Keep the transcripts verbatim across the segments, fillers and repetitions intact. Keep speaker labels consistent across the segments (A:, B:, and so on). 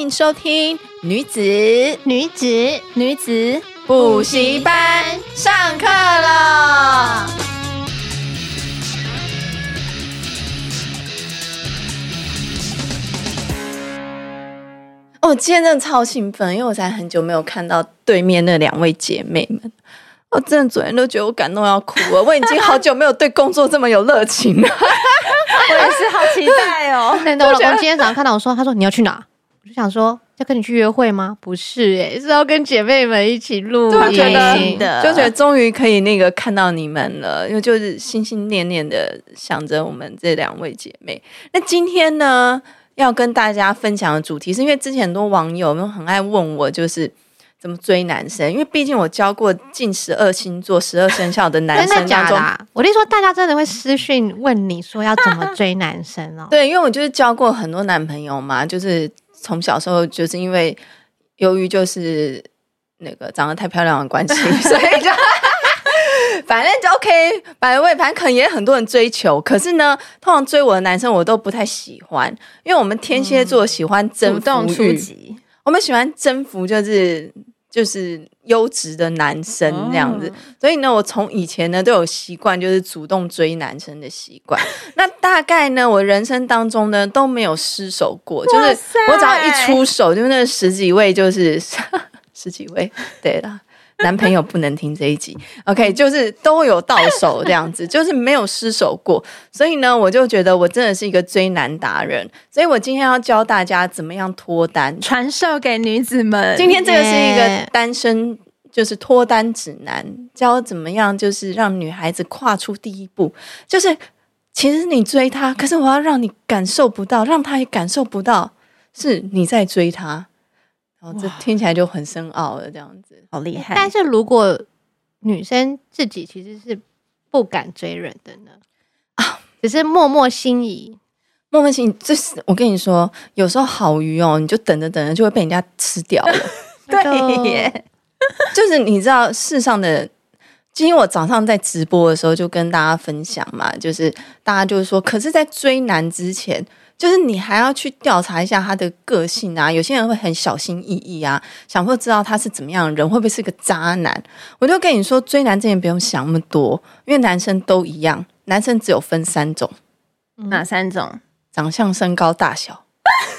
A: 迎收听女子
B: 女子
A: 女子补习班上课了。哦，今天真的超兴奋，因为我才很久没有看到对面那两位姐妹们。我真的昨天都觉得我感动要哭了，我已经好久没有对工作这么有热情了。
B: 我也是好期待哦。
C: 那我老公今天早上看到我说，他说你要去哪？我就想说要跟你去约会吗？不是耶，是要跟姐妹们一起录音。
A: 就觉得就觉得终于可以那个看到你们了，因为就是心心念念的想着我们这两位姐妹。那今天呢，要跟大家分享的主题是因为之前很多网友们很爱问我，就是怎么追男生，因为毕竟我教过近十二星座、十二生肖的男生
C: 真的假的啊？我跟你说，大家真的会私讯问你说要怎么追男生哦。
A: 对，因为我就是交过很多男朋友嘛，就是从小时候就是因为由于就是那个长得太漂亮的关系，所以就反正就 OK， 百位反正可能也很多人追求，可是呢，通常追我的男生我都不太喜欢，因为我们天蝎座喜欢征服欲，
B: 主动出击，
A: 我们喜欢征服，就是就是优质的男生这样子，哦、所以呢，我从以前呢都有习惯，就是主动追男生的习惯。那大概呢，我人生当中呢都没有失手过，就是我只要一出手，就那十几位，就是十几位，对啦。男朋友不能听这一集 OK， 就是都有到手这样子，就是没有失手过，所以呢我就觉得我真的是一个追男达人，所以我今天要教大家怎么样脱单，
B: 传授给女子们。
A: 今天这个是一个单身就是脱单指南，教怎么样就是让女孩子跨出第一步，就是其实你追她，可是我要让你感受不到，让她也感受不到是你在追她，然后这听起来就很深奥了，这样子
B: 好厉害。
C: 但是如果女生自己其实是不敢追人的呢？啊，只是默默心仪，
A: 默默心仪。这是我跟你说，有时候好鱼哦，你就等着等着就会被人家吃掉了。
B: 对耶，
A: 就是你知道世上的。今天我早上在直播的时候就跟大家分享嘛，就是大家就是说，可是在追男之前。就是你还要去调查一下他的个性啊，有些人会很小心翼翼啊，想说知道他是怎么样的人，会不会是个渣男。我就跟你说，追男之前不用想那么多，因为男生都一样，男生只有分三种。
B: 哪三种？
A: 长相、身高、大小。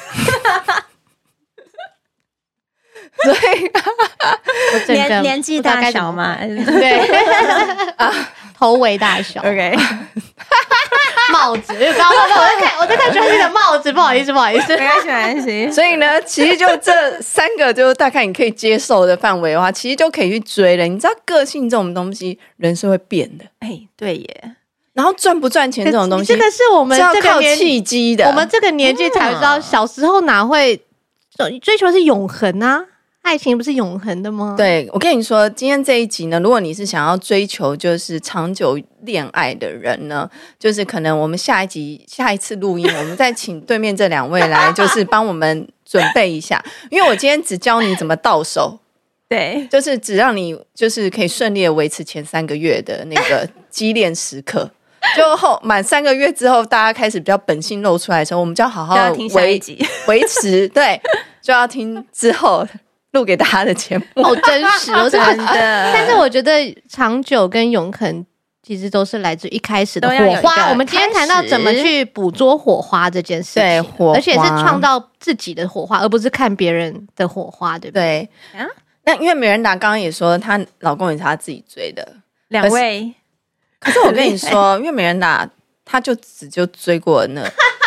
A: 所以
B: 年年纪大小嘛，
C: 对啊，头围大小
B: ，OK，
C: 帽子，刚刚我在看我在看专辑的帽子，不好意思，不好意思，
B: 没关系，没关系。
A: 所以呢，其实就这三个，就大概你可以接受的范围的话，其实就可以去追了。你知道，个性这种东西，人是会变的。
B: 哎，对耶。
A: 然后赚不赚钱这种东西，
C: 这个是我们
A: 这个靠契机的。
C: 我们这个年纪才知道，小时候哪会追求的是永恒啊？爱情不是永恒的吗？
A: 对，我跟你说，今天这一集呢，如果你是想要追求就是长久恋爱的人呢，就是可能我们下一集下一次录音，我们再请对面这两位来，就是帮我们准备一下，因为我今天只教你怎么到手，
B: 对，
A: 就是只让你就是可以顺利的维持前三个月的那个激恋时刻。就后满三个月之后，大家开始比较本性露出来的时候，我们就要好好
B: 听下一集
A: 维持，对，就要听之后。录给大家的节目
C: 好真实哦，
B: 真的。
C: 但是我觉得长久跟永恒其实都是来自一开始的火花。我们今天谈到怎么去捕捉火花这件事情，
A: 对，火花，
C: 而且是创造自己的火花，而不是看别人的火花，对不对？
A: 对。啊、那因为美人达刚刚也说，她老公也是她自己追的，
B: 两位。
A: 可是我跟你说，因为美人达她就只就追过那，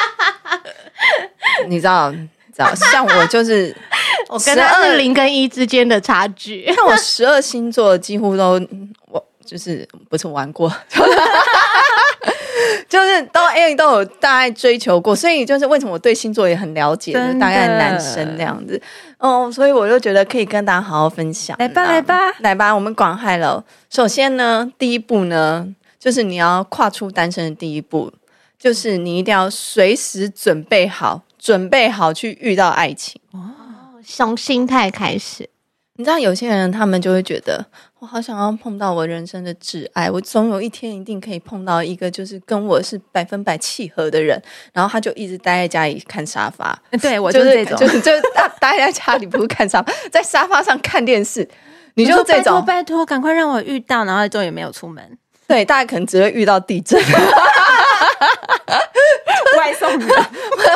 A: 你知道。像我就是
C: 我跟他是零跟一之间的差距，
A: 像我十二星座几乎都我就是不是玩过，就是都 A 都有大概追求过，所以就是为什么我对星座也很了解，就是大概男生这样子哦，所以我就觉得可以跟大家好好分享。
B: 来吧，来吧，
A: 来吧，我们广嗨了。首先呢，第一步呢，就是你要跨出单身的第一步，就是你一定要随时准备好。准备好去遇到爱情
C: 哦，从心态开始。
A: 你知道有些人他们就会觉得哇， 我好想要碰到我人生的挚爱，我总有一天一定可以碰到一个就是跟我是百分百契合的人，然后他就一直待在家里看沙发。
B: 对，我就是这种，
A: 就是就是待在家里不是看沙发，在沙发上看电视。你就这种，
B: 拜托拜托，赶快让我遇到，然后就也没有出门。
A: 对，大家可能只会遇到地震。
B: 外送的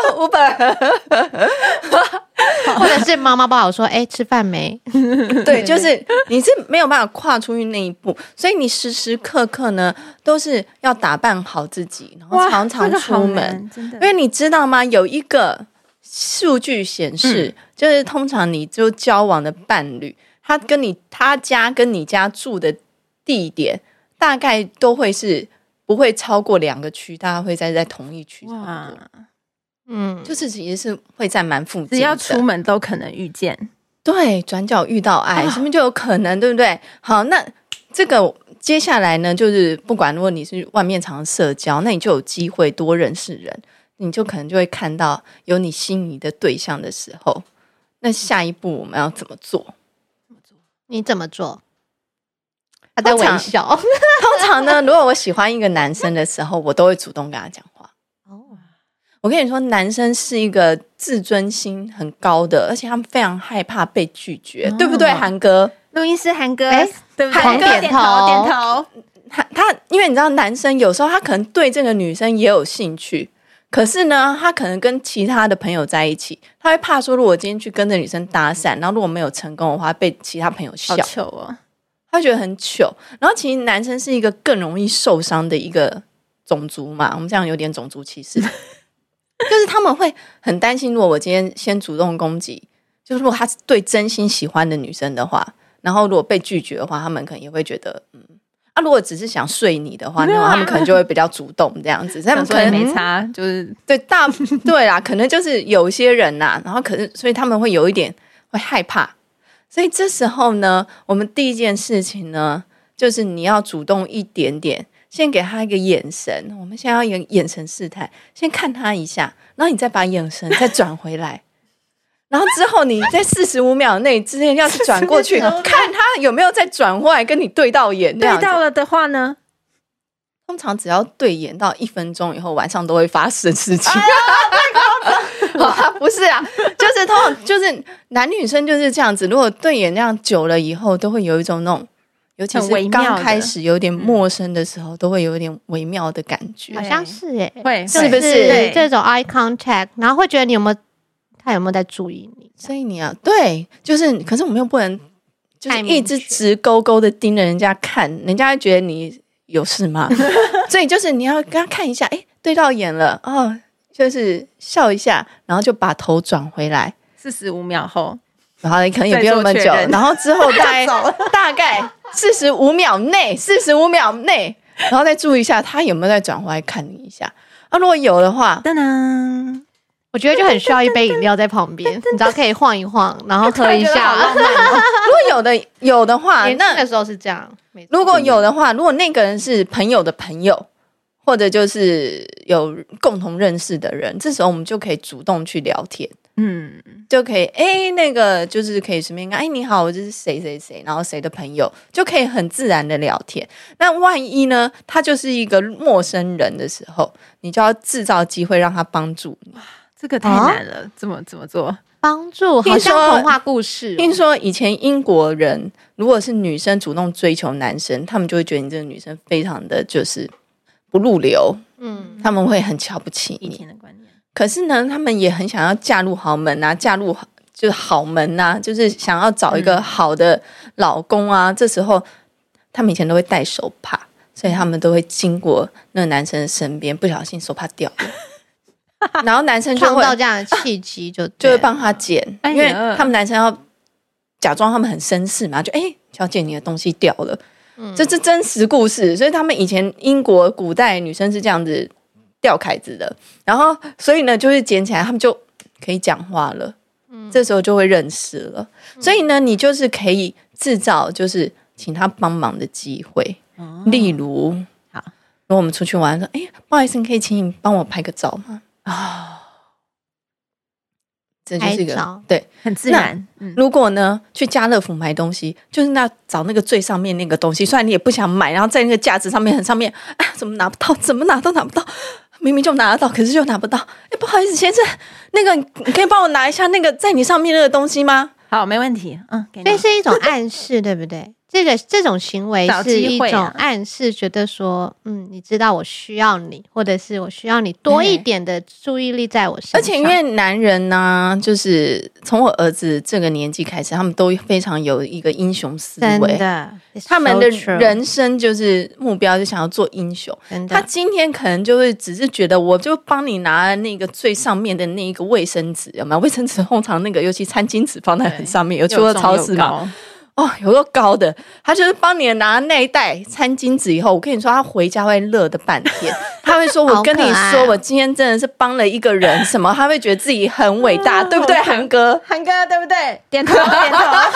A: Uber，
C: 或者是妈妈不好说，哎、欸，吃饭没？
A: 对，就是你是没有办法跨出去那一步，所以你时时刻刻呢都是要打扮好自己，然后常常出门。
B: 这个、真的，
A: 因为你知道吗？有一个数据显示、嗯，就是通常你就交往的伴侣，他跟你他家跟你家住的地点，大概都会是。不会超过两个区，大家会在在同一区。哇，嗯，就是其实是会在蛮附近的，
B: 只要出门都可能遇见。
A: 对，转角遇到爱，是不是就有可能，对不对？好，那这个接下来呢，就是不管如果你是外面常社交，那你就有机会多认识人，你就可能就会看到有你心仪的对象的时候，那下一步我们要怎么做？
C: 你怎么做？他在微笑。
A: 通常呢，如果我喜欢一个男生的时候，我都会主动跟他讲话。哦，我跟你说，男生是一个自尊心很高的，而且他们非常害怕被拒绝，哦、对不对？韩哥，
B: 录音师韩哥，
C: 欸、
B: 对不对？
C: 韩哥点头
B: 点头。
A: 他他，因为你知道，男生有时候他可能对这个女生也有兴趣，可是呢，他可能跟其他的朋友在一起，他会怕说，如果我今天去跟这女生搭讪，然后如果没有成功的话，被其他朋友笑。
B: 好糗哦。
A: 他觉得很糗，然后其实男生是一个更容易受伤的一个种族嘛，我们这样有点种族歧视，就是他们会很担心，如果我今天先主动攻击，就是如果他是对真心喜欢的女生的话，然后如果被拒绝的话，他们可能也会觉得，嗯，啊，如果只是想睡你的话，那他们可能就会比较主动这样子，他们可能
B: 没差，就是
A: 对大对啦，可能就是有些人呐，然后可是所以他们会有一点会害怕。所以这时候呢，我们第一件事情呢，就是你要主动一点点，先给他一个眼神。我们现在要用眼神试探，先看他一下，然后你再把眼神再转回来，然后之后你在四十五秒内之内要是转过去，看他有没有再转过来跟你对到眼。
B: 对到了的话呢，
A: 通常只要对眼到一分钟以后，晚上都会发生事情。哎哦、不是啊，就是通常就是男女生就是这样子，如果对眼那样久了以后，都会有一种那种，尤其是刚开始有点陌生的时候，都会有一点微妙的感觉。
C: 好像是耶、欸，
B: 会
A: 是不是
C: 这种 eye contact， 然后会觉得你有没有他有没有在注意你？
A: 所以你啊，对，就是，可是我们又不能就是一直直勾勾的盯着人家看，人家会觉得你有事吗？所以就是你要跟他看一下，哎，对到眼了哦。就是笑一下，然后就把头转回来，
B: 四十五秒后，
A: 然后你可能也不用那么久，然后之后大概大概四十五秒内，四十五秒内，然后再注意一下他有没有再转回来看你一下。啊，如果有的话，
B: 噔噔，
C: 我觉得就很需要一杯饮料在旁边，你知道可以晃一晃，然后喝一下。
A: 如果有的有的话，
C: 那个时候是这样。
A: 如果有的话，如果那个人是朋友的朋友。或者就是有共同认识的人，这时候我们就可以主动去聊天，嗯，就可以哎，那个就是可以顺便看，哎，你好，我就是谁谁谁，然后谁的朋友，就可以很自然的聊天。那万一呢，他就是一个陌生人的时候，你就要制造机会让他帮助你。
B: 哇，这个太难了，啊、怎么怎么做？
C: 帮助好像童话故事、哦。
A: 听说以前英国人如果是女生主动追求男生，他们就会觉得你这个女生非常的就是不入流，嗯，他们会很瞧不起你。
B: 以前的观念，
A: 可是呢，他们也很想要嫁入豪门啊，嫁入就是好门啊，就是想要找一个好的老公啊。嗯、这时候他们以前都会戴手帕，所以他们都会经过那个男生的身边，不小心手帕掉了，然后男生就会
C: 创造这样的契机就，就
A: 就会帮他捡，
B: 哎、
A: 因为他们男生要假装他们很绅士嘛，就哎，小姐你的东西掉了。这是真实故事，所以他们以前英国古代女生是这样子吊凯子的，然后所以呢，就是捡起来，他们就可以讲话了，嗯，这时候就会认识了。嗯、所以呢，你就是可以制造就是请他帮忙的机会，哦、例如，好，如果我们出去玩，说，哎，不好意思，你可以请你帮我拍个照吗？啊、哦， 这就是一个对
B: 很自然、
A: 嗯、如果呢去家乐福买东西，就是那找那个最上面那个东西，虽然你也不想买，然后在那个架子上面很上面，哎，怎么拿不到，怎么拿都拿不到，明明就拿得到，可是就拿不到。哎，不好意思先生，那个你可以帮我拿一下那个在你上面那个东西吗？
B: 好，没问题。嗯，
C: 所以是一种暗示对不对？这个这种行为是一种暗示，觉得说，嗯，你知道我需要你，或者是我需要你多一点的注意力在我身上。
A: 而且因为男人呢、啊，就是从我儿子这个年纪开始，他们都非常有一个英雄思维，
C: 真的，
A: 他们的人生就是目标就想要做英雄。他今天可能就会只是觉得，我就帮你拿那个最上面的那一个卫生纸，有没有？卫生纸通常那个尤其餐巾纸放在很上面，有去过超市吗？哦，有个高的，他就是帮你拿那一袋餐巾纸以后，我跟你说，他回家会热的半天。他会说：“我跟你说，我今天真的是帮了一个人，什么？”他会觉得自己很伟大，对不对，韩哥？
B: 韩哥，对不对？点头，点头。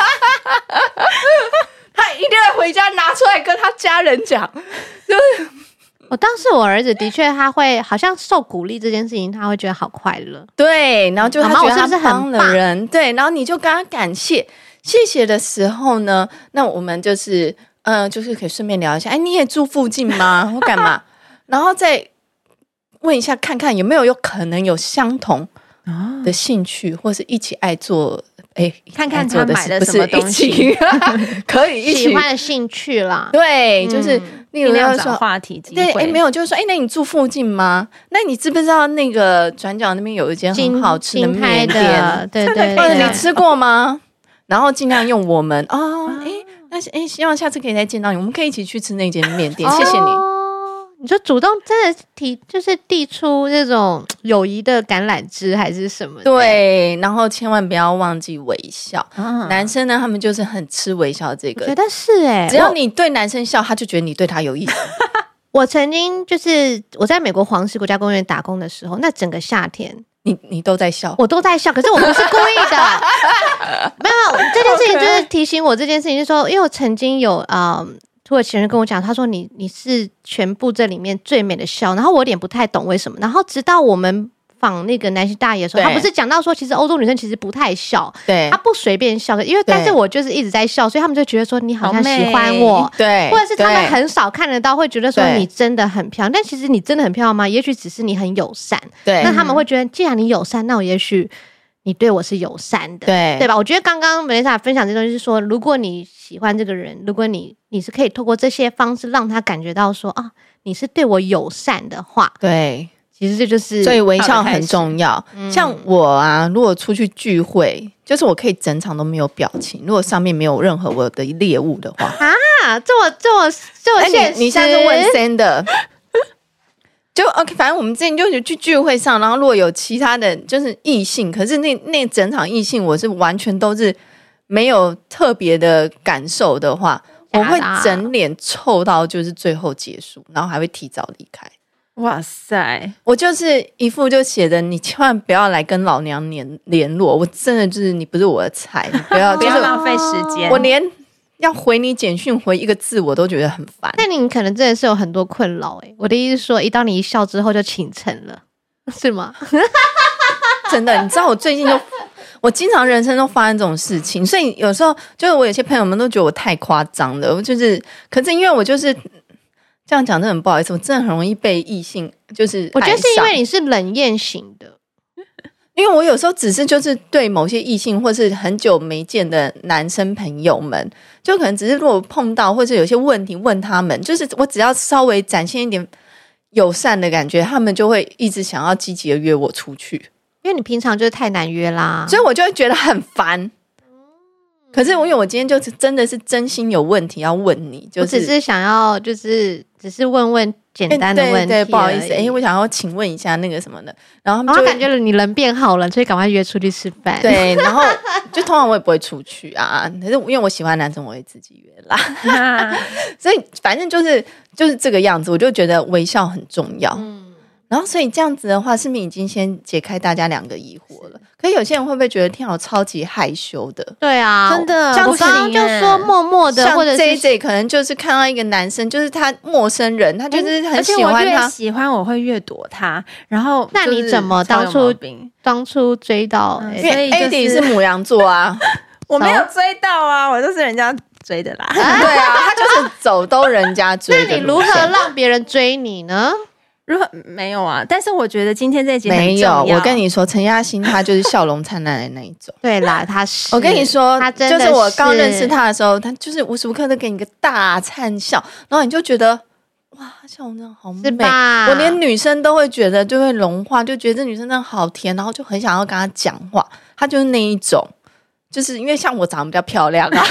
A: 他一定会回家拿出来跟他家人讲。就是
C: 我当时我儿子的确，他会好像受鼓励这件事情，他会觉得好快乐。
A: 对，然后就他觉得他帮了人，
C: 是是
A: 对，然后你就跟他感谢。谢谢的时候呢，那我们就是嗯、呃，就是可以顺便聊一下，哎，你也住附近吗？或干嘛？然后再问一下，看看有没有有可能有相同的兴趣，或是一起爱做，哎，
B: 看看他买了什么东西，
A: 可以一起
C: 喜欢的兴趣啦。
A: 对，就是、嗯、例如要
B: 找话题机
A: 会，对，哎，没有，就是说，哎，那你住附近吗？那你知不知道那个转角那边有一间很好吃的面店？
C: 对对对，
A: 或者你吃过吗？然后尽量用我们哦，哎，那哎，希望下次可以再见到你，我们可以一起去吃那间面店，谢谢你。
C: 哦，你说主动真的提，就是递出这种友谊的橄榄枝还是什么的？
A: 对，然后千万不要忘记微笑。啊、男生呢，他们就是很吃微笑这个，
C: 我觉得是哎、欸，
A: 只要你对男生笑，他就觉得你对他有意思。
C: 我曾经就是我在美国黄石国家公园打工的时候，那整个夏天。
A: 你你都在笑，
C: 我都在笑，可是我不是故意的。没有，这件事情就是提醒我这件事情，就是说，因为我曾经有呃土耳其人跟我讲，他说你你是全部这里面最美的笑，然后我有点不太懂为什么，然后直到我们访那个南希大爷的时候，他不是讲到说，其实欧洲女生其实不太笑，
A: 对，
C: 她不随便笑，因为但是我就是一直在笑，所以他们就觉得说你好像喜欢我，
A: 对，
C: 或者是他们很少看得到，会觉得说你真的很漂亮，但其实你真的很漂亮吗？也许只是你很友善，
A: 对，
C: 那他们会觉得，既然你友善，那我也许你对我是友善的，
A: 对，
C: 对吧？我觉得刚刚 Vanessa 分享这东西是说，如果你喜欢这个人，如果你你是可以透过这些方式让他感觉到说啊，你是对我友善的话，
A: 对。
C: 其实这就是，
A: 所以微笑很重要。嗯、像我啊，如果出去聚会，就是我可以整场都没有表情，如果上面没有任何我的猎物的话
C: 啊，这么这么这么现实。
A: 你, 你下次问 Sander， 就 OK， 反正我们之前就是去聚会上，然后如果有其他的就是异性，可是那那整场异性我是完全都是没有特别的感受的话，我会整脸臭到就是最后结束，然后还会提早离开。
B: 哇塞！
A: 我就是一副就写的，你千万不要来跟老娘联联络，我真的就是你不是我的菜，你不要
B: 不要浪费时间。
A: 我连要回你简讯回一个字我都觉得很烦。
C: 那你可能真的是有很多困扰哎、欸。我的意思是说，一当你一笑之后就倾城了，是吗？
A: 真的，你知道我最近就我经常人生都发生这种事情，所以有时候就是我有些朋友们都觉得我太夸张了，我就是可是因为我就是。这样讲真的很不好意思，我真的很容易被异性就是
C: 我觉得是因为你是冷艳型的，
A: 因为我有时候只是就是对某些异性或是很久没见的男生朋友们，就可能只是如果碰到或者有些问题问他们，就是我只要稍微展现一点友善的感觉，他们就会一直想要积极的约我出去，
C: 因为你平常就是太难约啦，
A: 所以我就会觉得很烦。可是我因为我今天就是真的是真心有问题要问你，就是
C: 我只是想要就是只是问问简单的问题、欸、
A: 对对，不好意思，哎，我想要请问一下那个什么的，然后他们就、
C: 哦、感觉你人变好了，所以赶快约出去吃饭。
A: 对，然后就通常我也不会出去啊，可是因为我喜欢男生，我会自己约啦。所以反正就是就是这个样子，我就觉得微笑很重要。嗯。然后，所以这样子的话，是不是已经先解开大家两个疑惑了？可可有些人会不会觉得天啊，我超级害羞的？
C: 对啊，
B: 真的
C: 像我刚刚就说默默的，
A: 像
C: 或者是
A: J J 可能就是看到一个男生，就是他陌生人，他就是很喜欢
B: 而且我越
A: 他。
B: 喜欢我会越躲他，然后
C: 那你怎么当初
B: 超有毛病
C: 当初追到、
B: 嗯
C: 欸
A: 因为
B: 所以就是
A: Adi 是母羊座啊，
B: 我没有追到啊，我都是人家追的啦。
A: 对啊，他就是走都人家追的路线。
C: 那你如何让别人追你呢？
B: 如果没有啊，但是我觉得今天这一集很
A: 没有？
B: 重要
A: 我跟你说，陈嘉欣她就是笑容灿烂的那一种。
C: 对啦，他是
A: 我跟你说
C: 他，真的
A: 就是我刚认识他的时候，他就是无时无刻都给你个大灿笑，然后你就觉得哇，笑容真的好美
C: 是吧？
A: 我连女生都会觉得就会融化，就觉得这女生真的好甜，然后就很想要跟她讲话。她就是那一种，就是因为像我长得比较漂亮啊，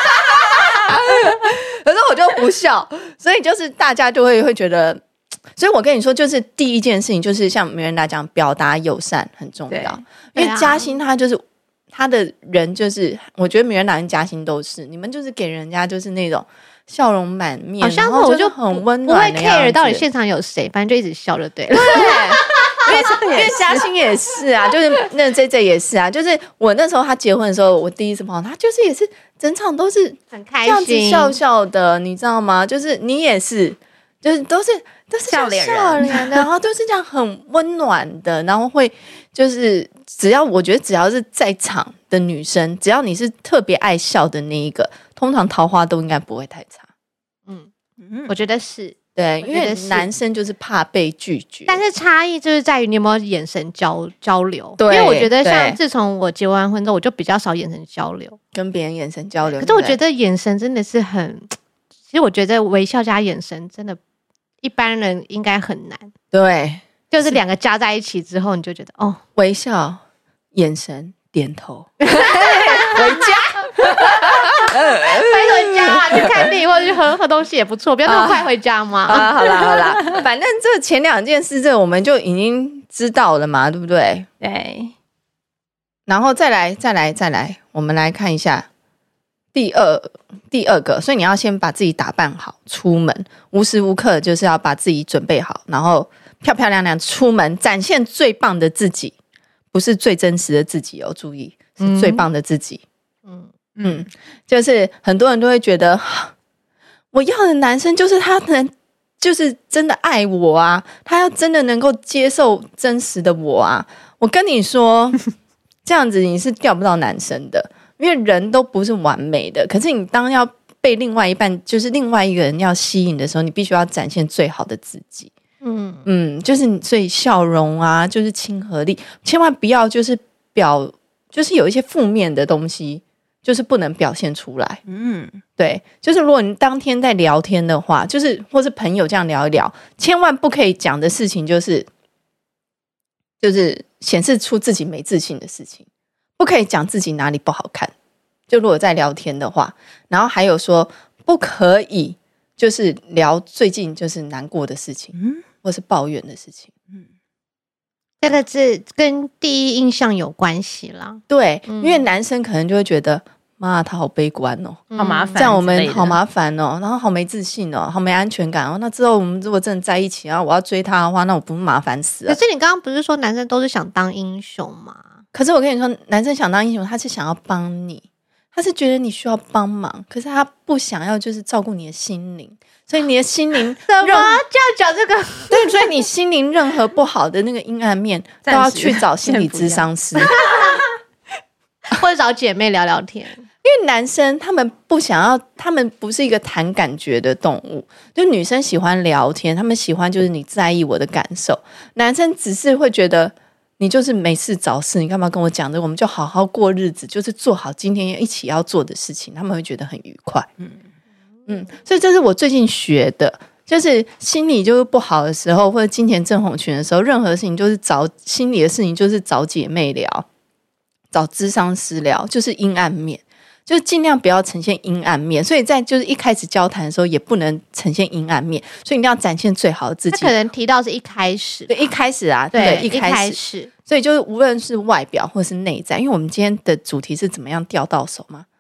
A: 可是我就不笑，所以就是大家就会会觉得。所以我跟你说，就是第一件事情，就是像名人来讲，表达友善很重要。因为嘉欣她就是她的人，就是我觉得名人来跟嘉欣都是，你们就是给人家就是那种笑容满面，
C: 好像
A: 然后
C: 我就
A: 很温
C: 不会
A: 暖的样子
C: care 到底现场有谁，反正就一直笑就对了。
A: 对，因为因为嘉欣也是啊，就是那 J J 也是啊，就是我那时候他结婚的时候，我第一次碰到他，就是也是整场都是
C: 很开
A: 这样子
C: 心，
A: 笑笑的，你知道吗？就是你也是，就是都是都是这样
B: 笑脸人
A: 笑脸的，然后都是这样很温暖的，然后会就是只要我觉得只要是在场的女生，只要你是特别爱笑的那一个，通常桃花都应该不会太差。
C: 嗯，
B: 嗯
C: 我觉得是。
A: 对，因为
C: 我觉得是
A: 男生就是怕被拒绝，
C: 但是差异就是在于你有没有眼神交交流。
A: 对
C: 因为我觉得像
A: 对
C: 自从我结完婚之后，我就比较少眼神交流。
A: 跟别人眼神交流。
C: 可是我觉
A: 得
C: 得眼神真的是很，其实我觉得微笑加眼神真的，一般人应该很难。
A: 对。
C: 就是两个加在一起之后，你就觉得哦，
A: 微笑、眼神、点头，回家。
C: 快回家啊，去看电影或者去喝喝东西也不错，不要那么快回家嘛。
A: 好啦好啦好啦，反正这前两件事，这我们就已经知道了嘛，对不对？
B: 对，
A: 然后再来再来再来，我们来看一下第二第二个，所以你要先把自己打扮好，出门无时无刻就是要把自己准备好，然后漂漂亮亮出门，展现最棒的自己，不是最真实的自己哦，注意是最棒的自己。
C: 嗯，
A: 嗯，就是很多人都会觉得，我要的男生就是他能，就是真的爱我啊，他要真的能够接受真实的我啊。我跟你说，这样子你是钓不到男生的，因为人都不是完美的。可是你当要被另外一半，就是另外一个人要吸引的时候，你必须要展现最好的自己。
C: 嗯
A: 嗯，就是你所以笑容啊，就是亲和力，千万不要就是表，就是有一些负面的东西。就是不能表现出来，
B: 嗯，
A: 对，就是如果你当天在聊天的话，就是或是朋友这样聊一聊，千万不可以讲的事情就是，就是显示出自己没自信的事情，不可以讲自己哪里不好看。就如果在聊天的话，然后还有说不可以就是聊最近就是难过的事情，嗯，或是抱怨的事情，嗯。
C: 这个是跟第一印象有关系啦。
A: 对，
C: 嗯
A: 因为男生可能就会觉得，妈，他好悲观哦，
B: 好麻烦，
A: 这样我们好麻烦哦，然后好没自信哦，好没安全感哦。那之后我们如果真的在一起，然后我要追他的话，那我不麻烦死了。
C: 可是你刚刚不是说男生都是想当英雄吗？
A: 可是我跟你说，男生想当英雄，他是想要帮你，他是觉得你需要帮忙，可是他不想要就是照顾你的心灵。所以你的心灵
C: 怎么这样讲这个？
A: 对，所以你心灵任何不好的那个阴暗面，都要去找心理咨商师，
C: 或者找姐妹聊聊天。
A: 因为男生他们不想要，他们不是一个谈感觉的动物。就女生喜欢聊天，他们喜欢就是你在意我的感受。男生只是会觉得你就是没事找事，你干嘛跟我讲的？我们就好好过日子，就是做好今天一起要做的事情，他们会觉得很愉快。嗯嗯，所以这是我最近学的。就是心理就是不好的时候，或者金钱症候群的时候，任何事情就是找心理的事情，就是找姐妹聊，找諮商師聊，就是阴暗面，就是尽量不要呈现阴暗面。所以在就是一开始交谈的时候，也不能呈现阴暗面，所以一定要展现最好的自己。
C: 他可能提到是一开始，
A: 对，一开始啊，
C: 对，
A: 对，一开始，
C: 开始
A: 所以就是无论是外表或是内在，因为我们今天的主题是怎么样钓到手嘛。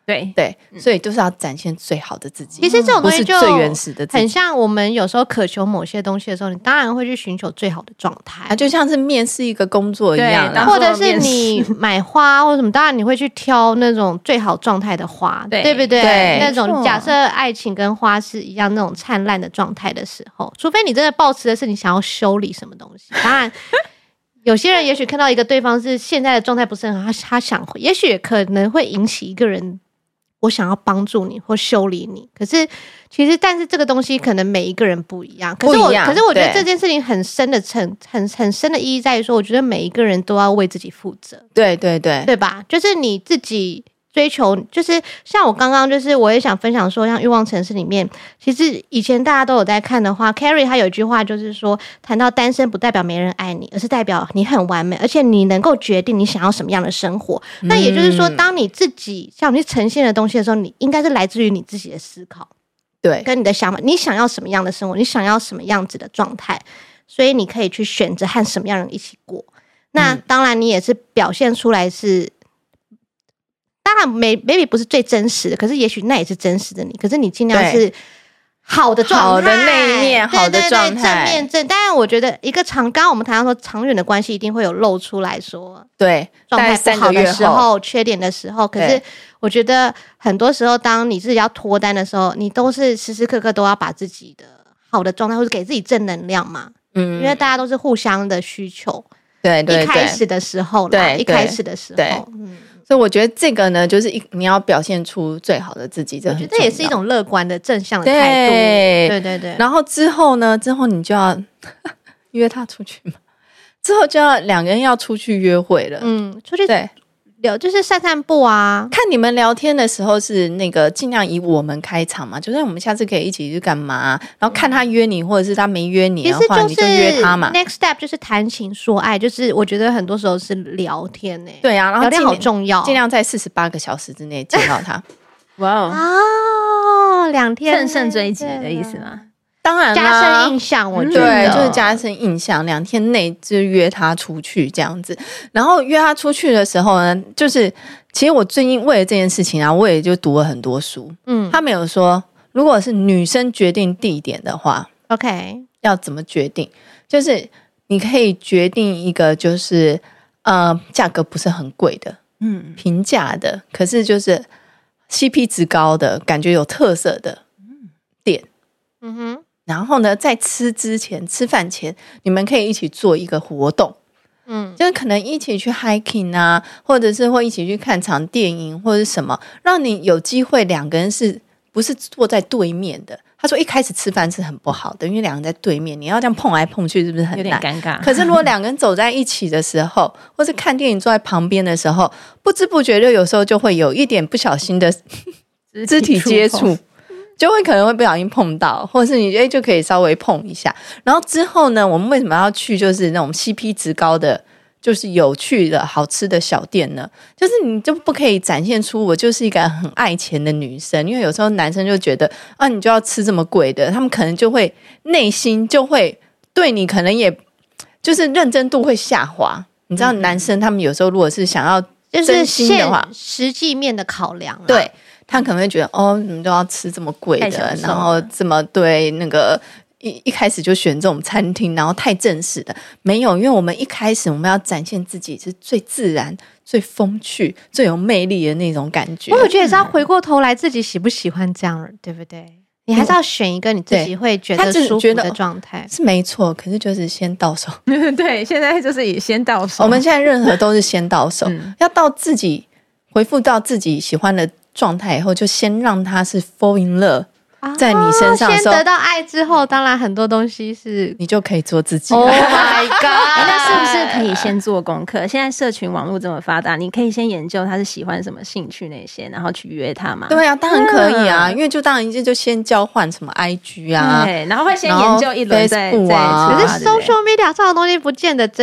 B: 对
A: 对，所以就是要展现最好的自己。
C: 其实这种东西就
A: 不是最原始的自己，
C: 很像我们有时候渴求某些东西的时候，你当然会去寻求最好的状态，
A: 啊，就像是面试一个工作一样啦，
C: 或者是你买花或者什么，当然你会去挑那种最好状态的花，对, 对不对？
A: 对，
C: 那种假设爱情跟花是一样那种灿烂的状态的时候，除非你真的抱持的是你想要修理什么东西，当然。有些人也许看到一个对方是现在的状态不是很好，他他想，也许可能会引起一个人，我想要帮助你或修理你。可是其实，但是这个东西可能每一个人不一样。可是我，可是我觉得这件事情很深的很很很深的意义在于说，我觉得每一个人都要为自己负责。
A: 对对对，
C: 对吧？就是你自己。追求就是像我刚刚就是我也想分享说，像欲望城市里面，其实以前大家都有在看的话 ，Carrie 她有一句话就是说，谈到单身不代表没人爱你，而是代表你很完美，而且你能够决定你想要什么样的生活。嗯、那也就是说，当你自己像你呈现的东西的时候，你应该是来自于你自己的思考，
A: 对，
C: 跟你的想法，你想要什么样的生活，你想要什么样子的状态，所以你可以去选择和什么样的人一起过。那当然，你也是表现出来是。当然 maybe 不是最真实的，可是也许那也是真实的你。可是你尽量是好的状态，
A: 好的那一面，好的状态，
C: 对对对，正面正。当然，我觉得一个长，刚刚我们谈到说长远的关系一定会有露出来说，
A: 对，
C: 状态不好的时候、缺点的时候。可是我觉得很多时候，当你自己要脱单的时候，你都是时时刻刻都要把自己的好的状态，或者给自己正能量嘛。嗯，因为大家都是互相的需求。
A: 对对对，
C: 一开始的时候啦，
A: 对，
C: 一开始的时候，
A: 嗯。所以我觉得这个呢，就是一你要表现出最好的自己，这很重要。
C: 我觉得这也是一种乐观的正向的态度。
A: 对
C: 对对对。
A: 然后之后呢，之后你就要约他出去嘛，之后就要两个人要出去约会了。
C: 嗯，出去
A: 对
C: 聊就是散散步啊。
A: 看你们聊天的时候是那个尽量以我们开场嘛，就是我们下次可以一起去干嘛，然后看他约你，或者是他没约你的话，你就约他嘛。
C: Next step 就是谈情说爱，就是我觉得很多时候是聊天呢、欸。
A: 对啊，然后
C: 聊天好重要，
A: 尽量在四十八个小时之内见到他。
B: 哇
C: 哦，两天
B: 乘胜追击的意思吗？
A: 当然啦，
C: 加深印象，我觉得、
A: 对，就是加深印象。两天内就约他出去这样子，然后约他出去的时候呢，就是其实我最近为了这件事情啊，我也就读了很多书。嗯，他们有说，如果是女生决定地点的话
C: ，OK，
A: 要怎么决定？就是你可以决定一个，就是呃，价格不是很贵的，嗯，平价的，可是就是 C P 值高的，感觉有特色的店。嗯哼。然后呢，在吃之前，吃饭前，你们可以一起做一个活动，嗯，就是可能一起去 hiking 啊，或者是会一起去看场电影或者是什么，让你有机会两个人是不是坐在对面的？他说一开始吃饭是很不好的，因为两个人在对面，你要这样碰来碰去，是不是很难？
B: 有点尴尬。
A: 可是如果两个人走在一起的时候，或是看电影坐在旁边的时候，不知不觉就有时候就会有一点不小心的肢体接触。就会可能会不小心碰到，或者是你哎就可以稍微碰一下。然后之后呢，我们为什么要去就是那种 C P 值高的，就是有趣的好吃的小店呢？就是你就不可以展现出我就是一个很爱钱的女生，因为有时候男生就觉得啊，你就要吃这么贵的，他们可能就会内心就会对你可能也就是认真度会下滑。你知道，男生他们有时候如果是想要真心的话，
C: 就是实际面的考量、啊，
A: 对。他可能会觉得哦，你们都要吃这么贵的，然后这么对那个一一开始就选这种餐厅，然后太正式的没有，因为我们一开始我们要展现自己是最自然、最风趣、最有魅力的那种感觉。
C: 我觉得是要回过头来自己喜不喜欢这样，对不对？你还是要选一个你自己会觉得舒服的状态，
A: 是没错。可是就是先到手，
B: 对，现在就是以先到手。
A: 我们现在任何都是先到手，嗯、要到自己回复到自己喜欢的状态以后，就先让他是 fall in love、啊、在你身上的时候，
C: 先得到爱之后，当然很多东西是
A: 你就可以做自己。
C: Oh my god！
B: 那是不是可以先做功课？现在社群网络这么发达，你可以先研究他是喜欢什么兴趣那些，然后去约他嘛？
A: 对啊，当然可以啊，嗯、因为就当然就先交换什么 I G 啊，
B: 对，然后会先研究一轮再再、啊。
C: 可是 social media 上的东西不见得真的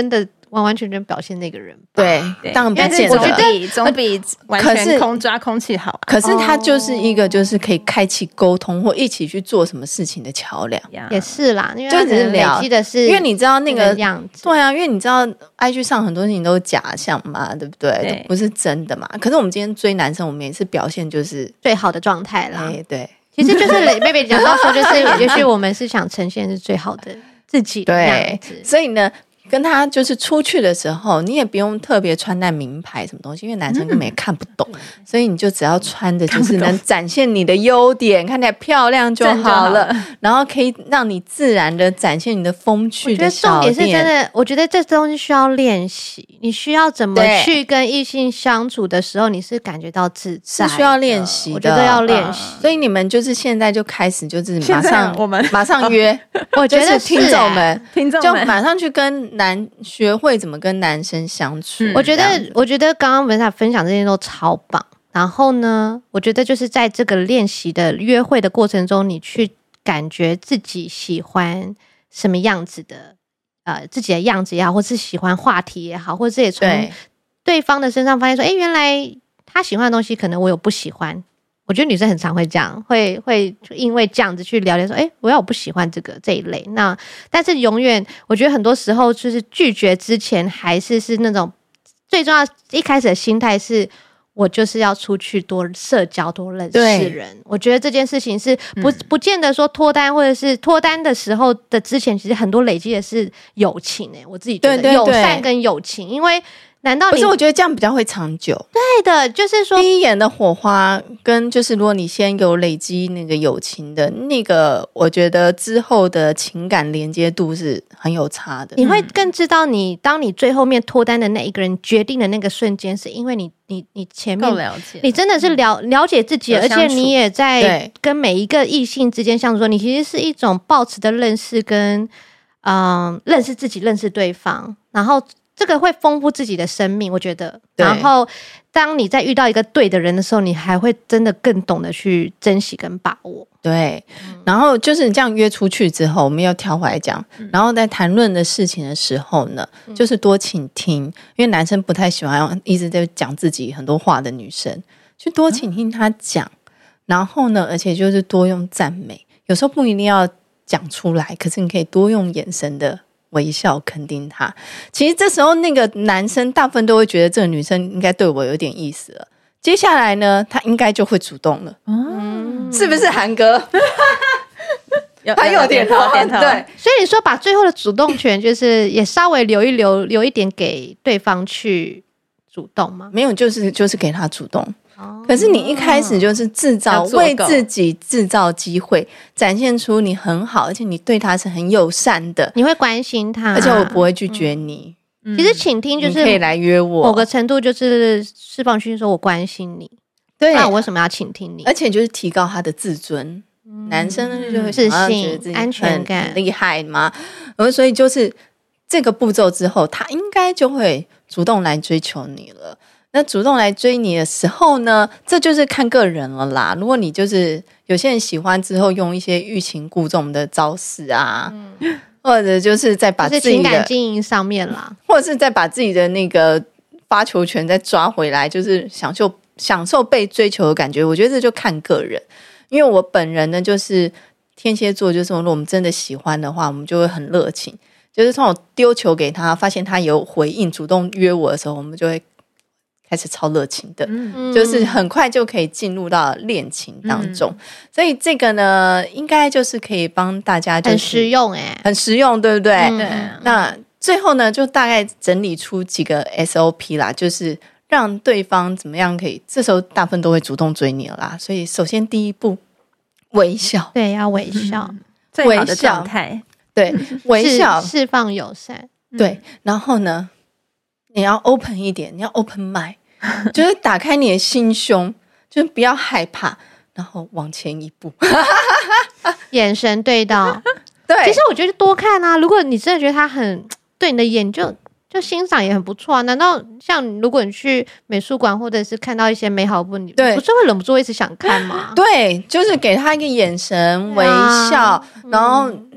C: 完完全全表现那个人吧。
A: 对，当然不见
B: 得，
A: 得，
B: 我觉得总比完全空抓空气好、啊。
A: 可是他就是一个就是可以开启沟通或一起去做什么事情的桥梁，
C: 也是啦，因为
A: 就只是
C: 累积的是，
A: 因为你知道那个
C: 样子，
A: 对啊，因为你知道 I G 上很多事情都是假象嘛，对不对？
B: 对
A: 都不是真的嘛。可是我们今天追男生，我们也是表现就是
C: 最好的状态啦。
A: 哎，对。
C: 其实就是妹妹讲到说，就是也许我们是想呈现是最好的自己的样子，
A: 所以呢，跟他就是出去的时候，你也不用特别穿戴名牌什么东西，因为男生根本也看不懂，嗯、所以你就只要穿的就是能展现你的优点，看起来漂亮就好了，好了然后可以让你自然的展现你的风趣的小点。
C: 我觉得重点是真的，我觉得这东西需要练习，你需要怎么去跟异性相处的时候，你是感觉到自在，
A: 是需要练习的，
C: 我觉得要练习。
A: 所以你们就是现在就开始，就是马上
B: 我们
A: 马上约，
C: 我觉得
A: 听众们，
B: 听众
A: 就马上去跟男学会怎么跟男生相处。
C: 我觉得，我觉得刚刚文莎分享这些都超棒。然后呢，我觉得就是在这个练习的约会的过程中，你去感觉自己喜欢什么样子的，呃，自己的样子也好，或是喜欢话题也好，或者也从对方的身上发现说，哎，原来他喜欢的东西，可能我有不喜欢。我觉得女生很常会这样，会会因为这样子去了解说，哎，我要我不喜欢这个这一类。那但是永远，我觉得很多时候就是拒绝之前，还是是那种最重要一开始的心态是。我就是要出去多社交多认识人，我觉得这件事情是不、嗯、不见得说脱单或者是脱单的时候的之前，其实很多累积的是友情、欸、我自己觉得
A: 对对对
C: 友善跟友情，因为难道你
A: 不是？我觉得这样比较会长久。
C: 对的，就是说
A: 第一眼的火花跟就是如果你先有累积那个友情的那个，我觉得之后的情感连接度是很有差的。
C: 你会更知道你当你最后面脱单的那一个人决定的那个瞬间，是因为你你你前面
B: 够了解，
C: 你真的是了了解自己，而且你也在跟每一个异性之间相处说，你其实是一种抱持的认识跟嗯认识自己、认识对方，然后。这个会丰富自己的生命，我觉得。然后，当你在遇到一个对的人的时候，你还会真的更懂得去珍惜跟把握。
A: 对，然后就是你这样约出去之后，我们要跳回来讲，嗯、然后在谈论的事情的时候呢，嗯、就是多倾听，因为男生不太喜欢一直在讲自己很多话的女生，去多倾听他讲。嗯、然后呢，而且就是多用赞美，有时候不一定要讲出来，可是你可以多用眼神的。微笑肯定他，其实这时候那个男生大部分都会觉得这个女生应该对我有点意思了。接下来呢，他应该就会主动了，嗯、是不是韩哥？他有点头，点头。对，
C: 所以你说把最后的主动权，就是也稍微留一留，留一点给对方去主动吗？
A: 没有，就是就是给他主动。可是你一开始就是制造为自己制造机会，展现出你很好，而且你对他是很友善的，
C: 你会关心他，
A: 而且我不会拒绝你。
C: 嗯、其实倾听就是
A: 你可以来约我，
C: 某个程度就是释放讯息，说我关心你，
A: 对，
C: 那我为什么要倾听你？
A: 而且就是提高他的自尊。嗯、男生呢就会
C: 自
A: 信、
C: 安全感
A: 厉害嘛，所以就是这个步骤之后，他应该就会主动来追求你了。那主动来追你的时候呢，这就是看个人了啦。如果你就是有些人喜欢之后用一些欲擒故纵的招式啊，嗯、或者就是再把自己的
C: 情感经营上面啦，
A: 或者是再把自己的那个发球权再抓回来，就是享受享受被追求的感觉。我觉得这就看个人，因为我本人呢就是天蝎座，就是如果我们真的喜欢的话，我们就会很热情。就是从我丢球给他，发现他有回应，主动约我的时候，我们就会。开始超热情的、嗯、就是很快就可以进入到恋情当中、嗯、所以这个呢应该就是可以帮大家、就是、
C: 很实用耶、欸、
A: 很实用对不对、
C: 嗯、
A: 那最后呢就大概整理出几个 S O P 啦，就是让对方怎么样可以，这时候大部分都会主动追你了啦。所以首先第一步微笑，
C: 对，要微笑、嗯、
B: 最好的状态，
A: 对，微笑
C: 释放友善，
A: 对，然后呢你要 open 一点，你要 open mind，就是打开你的心胸，就是不要害怕，然后往前一步，
C: 眼神对到。
A: 对，
C: 其实我觉得多看啊，如果你真的觉得他很对你的眼，就就欣赏也很不错啊。难道像如果你去美术馆或者是看到一些美好的，你不是会忍不住一直想看吗？
A: 对，就是给他一个眼神微笑，啊、然后。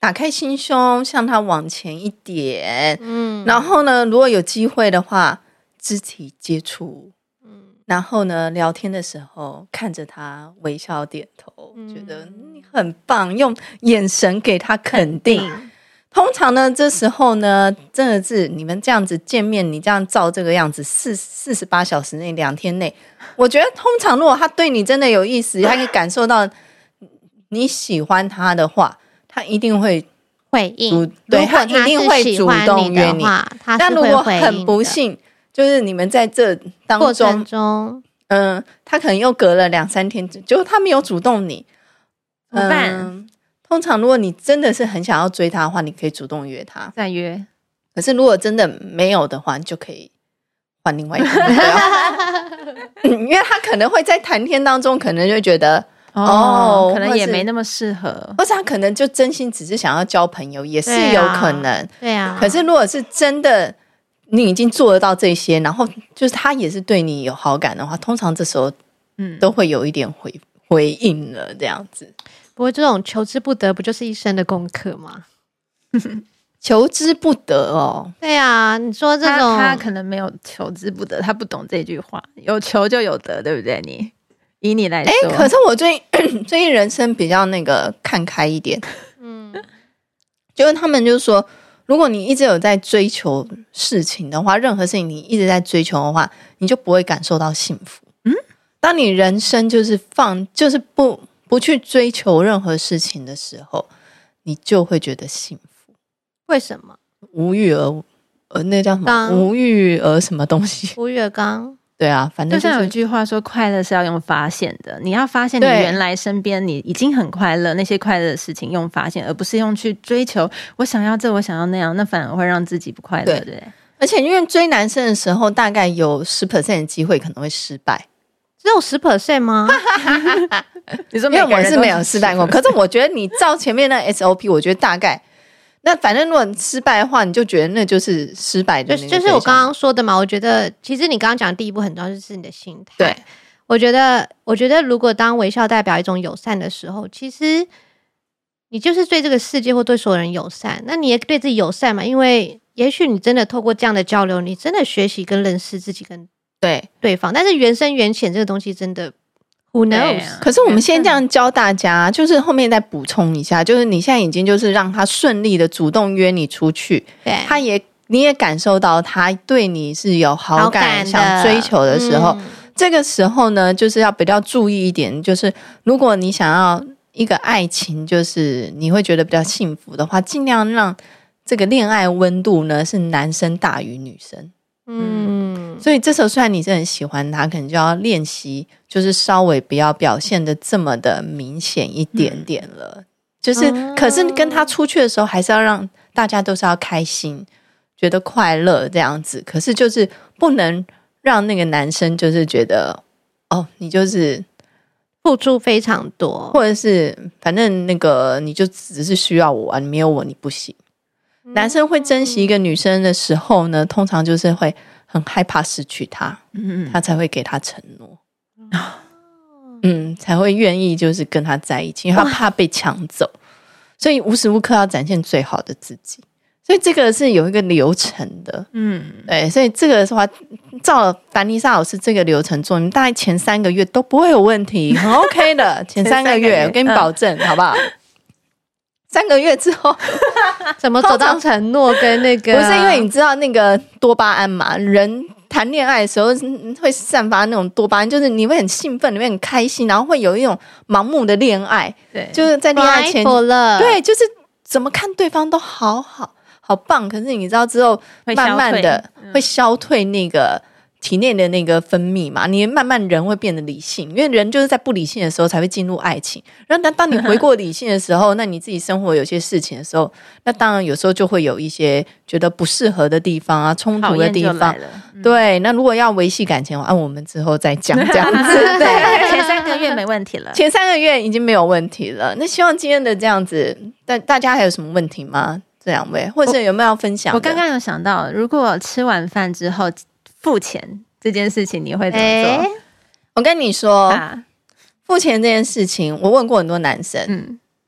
A: 打开心胸，向他往前一点，
C: 嗯，
A: 然后呢，如果有机会的话，肢体接触，嗯，然后呢，聊天的时候看着他微笑点头，嗯、觉得你很棒，用眼神给他肯定。肯定通常呢，这时候呢，真的是你们这样子见面，你这样照这个样子，四四十八小时内，两天内，我觉得通常如果他对你真的有意思，他可以感受到你喜欢他的话，他一定会
C: 回应。
A: 对，他一定会主动约你。但如果很不幸，就是你们在这当中，过程
C: 中，
A: 嗯，他可能又隔了两三天，结果他没有主动你，
B: 怎么办？
A: 嗯通常如果你真的是很想要追他的话，你可以主动约他，
B: 再约。
A: 可是如果真的没有的话，你就可以换另外一个目标因为他可能会在谈天当中，可能就觉得
B: 哦, 哦，可能也没那么适合，
A: 或是他可能就真心只是想要交朋友，也是有可能。
C: 对啊。
A: 可是如果是真的，你已经做得到这些，然后就是他也是对你有好感的话，通常这时候嗯都会有一点回回应了，这样子。
C: 不过这种求之不得不就是一生的功课吗？
A: 求之不得哦，
C: 对啊，你说这种
B: 他, 他可能没有求之不得，他不懂这句话，有求就有得，对不对？你以你来说，
A: 哎，可是我最最近人生比较那个看开一点，嗯，就是他们就说，如果你一直有在追求事情的话，任何事情你一直在追求的话，你就不会感受到幸福。嗯，当你人生就是放，就是不。不去追求任何事情的时候，你就会觉得幸福。
C: 为什么？
A: 无欲而呃，那叫什么？无欲而什么东西？
C: 无欲而刚。
A: 对啊，反正、就是、
B: 就像有一句话说，快乐是要用发现的。你要发现你原来身边你已经很快乐，那些快乐的事情用发现，而不是用去追求。我想要这，我想要那样，那反而会让自己不快乐，对不对？
A: 而且因为追男生的时候，大概有十 percent 的机会可能会失败。
C: 只有十 percent 吗？
B: 你说
A: 因为我是没有失败过，可是我觉得你照前面那 S O P， 我觉得大概那反正如果失败的话，你就觉得那就是失败的那个。
C: 就就是我刚刚说的嘛，我觉得其实你刚刚讲的第一步很重要，就是你的心态。
A: 对，
C: 我觉得，我觉得如果当微笑代表一种友善的时候，其实你就是对这个世界或对所有人友善，那你也对自己友善嘛，因为也许你真的透过这样的交流，你真的学习跟认识自己跟。对对方，但是缘深缘浅这个东西真的 who knows、啊、
A: 可是我们先这样教大家，就是后面再补充一下，就是你现在已经就是让他顺利的主动约你出去，
C: 对，
A: 他也你也感受到他对你是有好感, 好感想追求的时候、嗯、这个时候呢就是要比较注意一点，就是如果你想要一个爱情就是你会觉得比较幸福的话，尽量让这个恋爱温度呢是男生大于女生。嗯，所以这时候虽然你真的很喜欢他，可能就要练习，就是稍微不要表现的这么的明显一点点了。嗯、就是、嗯，可是跟他出去的时候，还是要让大家都是要开心，觉得快乐这样子。可是就是不能让那个男生就是觉得，哦，你就是
C: 付出非常多，
A: 或者是反正那个你就只是需要我啊，你没有我你不行。男生会珍惜一个女生的时候呢，通常就是会很害怕失去她，嗯，他才会给她承诺，嗯，才会愿意就是跟她在一起，因为他怕被抢走，所以无时无刻要展现最好的自己。所以这个是有一个流程的，嗯，对，所以这个的话，照凡妮莎老师这个流程做，你大概前三个月都不会有问题，很 OK 的。前三个月，我跟你保证，嗯、好不好？三个月之后
C: 怎么走到承诺跟那个？
A: 不是因为你知道那个多巴胺嘛？人谈恋爱的时候会散发那种多巴胺，就是你会很兴奋，你会很开心，然后会有一种盲目的恋爱。对，就是在恋爱前，对，就是怎么看对方都好好好棒，可是你知道之后，慢慢的会消退那个。体内的那个分泌嘛，你慢慢人会变得理性，因为人就是在不理性的时候才会进入爱情。然后当你回过理性的时候，那你自己生活有些事情的时候，那当然有时候就会有一些觉得不适合的地方啊，冲突的地方。嗯、对，那如果要维系感情，按、啊、我们之后再讲这样子。
B: 对，前三个月没问题了，
A: 前三个月已经没有问题了。那希望今天的这样子，大大家还有什么问题吗？这两位，或者有没有要分享的？
B: 我刚刚有想到，如果吃完饭之后。付钱这件事情你会怎么做？欸、
A: 我跟你说、啊、付钱这件事情我问过很多男生、嗯、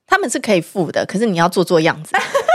A: 他们是可以付的，可是你要做做样子。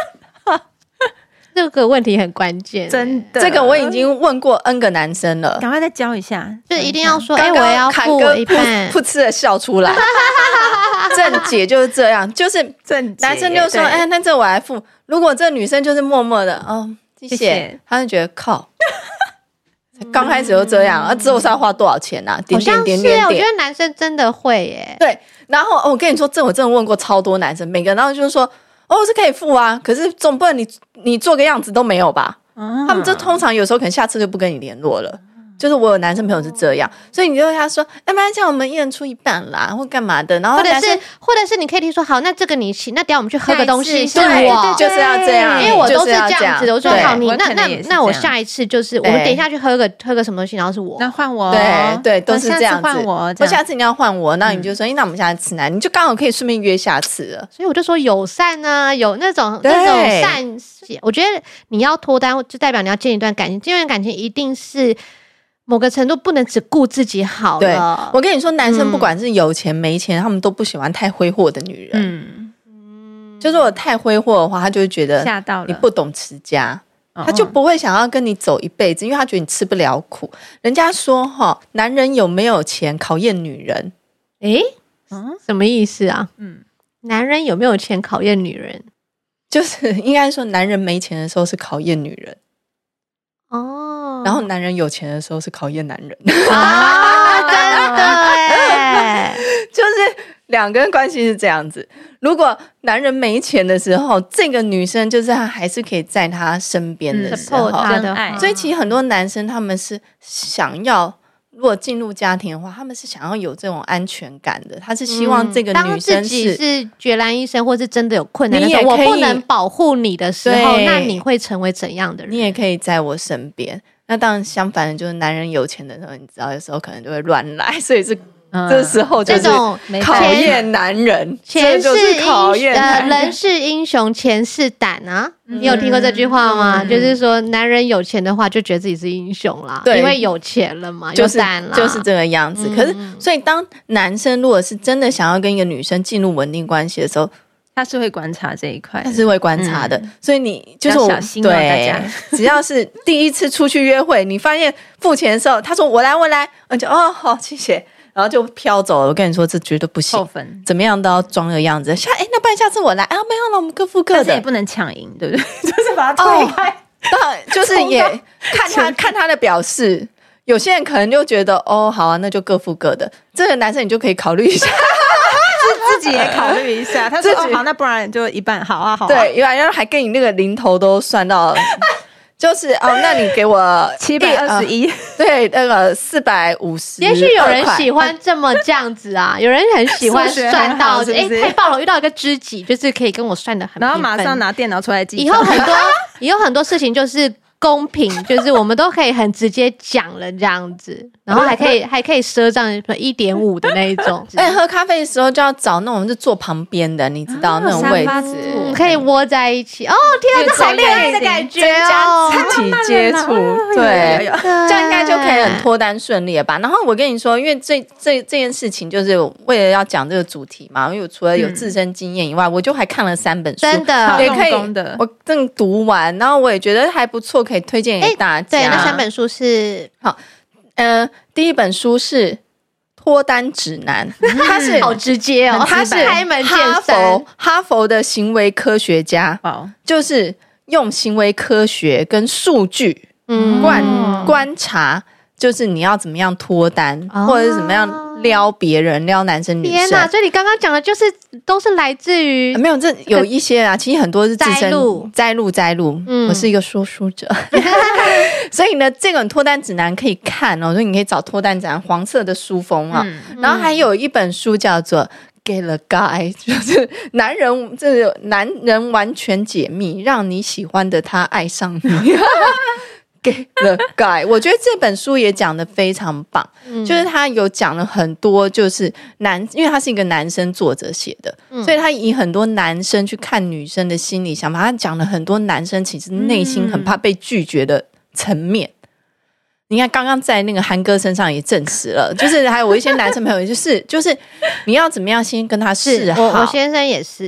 C: 这个问题很关键，
B: 真的，
A: 这个我已经问过 N 个男生了，
B: 赶快再教一下，
C: 就一定要说，哎、
A: 刚刚
C: 我要付一半，
A: 噗嗤的笑出来。正解就是这样，就是
B: 正
A: 男生就说，哎，那这我来付。如果这女生就是默默的，哦，谢谢，
B: 谢谢
A: 他就觉得靠。刚开始就这样，啊，之后是要花多少钱啊？点点点点点，
C: 我觉得男生真的会耶。
A: 对，然后、哦、我跟你说，这我真的问过超多男生，每个然后就是说，哦，是可以付啊，可是总不能你你做个样子都没有吧？
B: 嗯、
A: 他们这通常有时候可能下次就不跟你联络了。就是我有男生朋友是这样，所以你就跟他说，要不然这样我们一人出一半啦，或干嘛的，然后
C: 或者是或者是你可以听说，好，那这个你请，那等一下我们去喝个东西，是
A: 对
C: 我，
A: 就是要这样，
C: 因为我都是这样子的，我说好，你那那那我下一次就是我们等一下去喝个喝个什么东西，然后是我，
B: 那换我，
A: 对对，都是这样子，
B: 换我，
A: 或下次你要换我，那你就说，那我们下次吃哪？你就刚好可以顺便约下次了。
C: 所以我就说友善啊，有那种那种善，我觉得你要脱单，就代表你要建一段感情，这段感情一定是。某个程度不能只顾自己好了。
A: 对，我跟你说，男生不管是有钱没钱，嗯、他们都不喜欢太挥霍的女人。嗯，就是我太挥霍的话，他就会觉得
B: 吓到了，
A: 你不懂持家，他就不会想要跟你走一辈子，因为他觉得你吃不了苦。人家说哈，男人有没有钱考验女人。
C: 诶，嗯，什么意思啊？嗯，男人有没有钱考验女人，
A: 就是应该说，男人没钱的时候是考验女人。哦，然后男人有钱的时候是考验男人
C: 啊，真的耶，
A: 就是两个人关系是这样子。如果男人没钱的时候，这个女生就是他还是可以在他身边的时候，
C: 他的爱。
A: 所以其实很多男生他们是想要，如果进入家庭的话，他们是想要有这种安全感的。他是希望这个女生是、
C: 嗯、当自己是孑然一身，或是真的有困难的时候，我不能保护你的时候，那你会成为怎样的人？
A: 你也可以在我身边。那当然，相反的就是男人有钱的时候，你知道，有时候可能就会乱来，所以是。嗯、这时候就是考验男人，
C: 钱
A: 是考验男人、
C: 呃、人是英雄，钱是胆啊！嗯、你有听过这句话吗？嗯、就是说，男人有钱的话，就觉得自己是英雄啦，因为有钱了嘛，
A: 就是
C: 有胆啦，
A: 就是这个样子。嗯、可是，所以当男生如果是真的想要跟一个女生进入稳定关系的时候，
B: 他是会观察这一块，
A: 他是会观察的。嗯、所以你就是我
B: 小心、哦、
A: 对
B: 大家，
A: 只要是第一次出去约会，你发现付钱的时候，他说我来我来，我就哦好谢谢。然后就飘走了。我跟你说，这绝对不行，
B: 扣分，
A: 怎么样都要装个样子。下哎，那不然下次我来啊？没有了，我们各付各的。
B: 但是也不能抢赢，对不对？就是把他推开。
A: 当然、哦，就是也看他看他的表示。有些人可能就觉得哦，好啊，那就各付各的。这个男生你就可以考虑一下，
B: 自自己也考虑一下。他说、哦、好，那不然就一半，好啊，好啊。
A: 对，然后还跟你那个零头都算到。就是哦，那你给我
B: 七百二十一，
A: 对，那个四百五十。
C: 也许有人喜欢这么这样子啊，有人很喜欢算到，哎，太棒了！遇到一个知己，就是可以跟我算的很，
B: 然后马上拿电脑出来记。
C: 以后很多，以后很多事情就是公平，就是我们都可以很直接讲了这样子，然后还可以还可以赊账一点五的那一种。
A: 哎，喝咖啡的时候就要找那种是坐旁边的，你知道、啊、那种位置。
C: 可以窝在一起哦！天啊，这好恋爱的感觉哦！
A: 肢体接触，对，这样应该就可以很脱单顺利了吧？然后我跟你说，因为这这这件事情，就是为了要讲这个主题嘛，因为我除了有自身经验以外，嗯、我就还看了三本书，
C: 真的
A: 也可以，我正读完，然后我也觉得还不错，可以推荐给大家。
C: 对，那三本书是
A: 好，呃，第一本书是。脱单指南，他是
C: 好直接哦，他是开门见山。
A: 哈佛的行为科学家，就是用行为科学跟数据观、嗯、观察，就是你要怎么样脱单，哦、或者是怎么样撩别人，撩男生女生。
C: 天哪！所以你刚刚讲的就是都是来自于、
A: 呃、没有这有一些啊，其实很多是自身摘录摘录摘录。嗯，我是一个说书者。所以呢，这本脱单指南可以看哦，所以你可以找脱单指南黄色的书封啊、哦嗯，然后还有一本书叫做《Get the Guy》，就是男人，这是男人完全解密，让你喜欢的他爱上你。Get the Guy， 我觉得这本书也讲得非常棒、嗯，就是他有讲了很多，就是男，因为他是一个男生作者写的、嗯，所以他以很多男生去看女生的心理想法，他讲了很多男生其实内心很怕被拒绝的层面。你看刚刚在那个韩哥身上也证实了，就是还有我一些男生朋友就是就是你要怎么样先跟他示好。
C: 我我先生也是，